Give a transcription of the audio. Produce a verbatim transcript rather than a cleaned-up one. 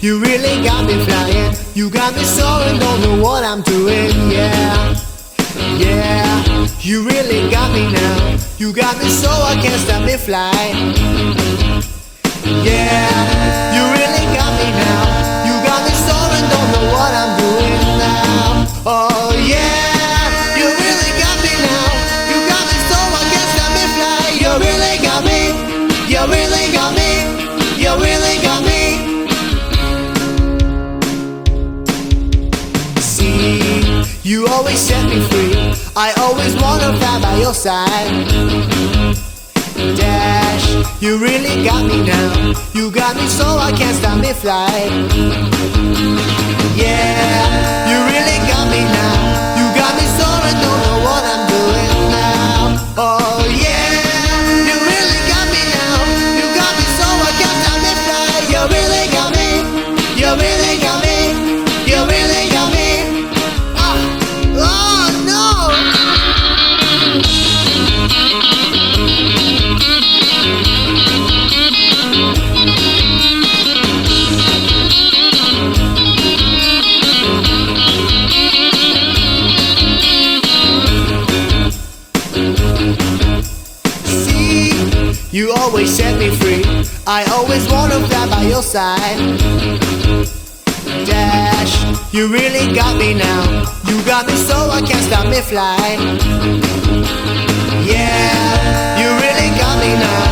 You really got me flying. You got me soaring, don't know what I'm doing. Yeah, yeah. You really got me now. You got me so I can't stop me fly. Yeah, you really got me now. You got me soaring, don't know what I'm doing now. Oh yeah, you really got me now. You got me so I can't stop me fly. You really got me. You really got me. You really got me. See, you always set me free. I always wanna fly by your side. Dash, you really got me now. You got me so I can't stop me fly. Yeah, you really got me now. You got me soaring, don't know what I'm doing now. Oh yeah, you really got me now. You got me so I can't stop me fly. You really got me. You really got me. You really got me. Oh, oh no. You always set me free. I always wanna fly by your side. Dash, you really got me now. You got me so I can't stop me fly. Yeah, you really got me now.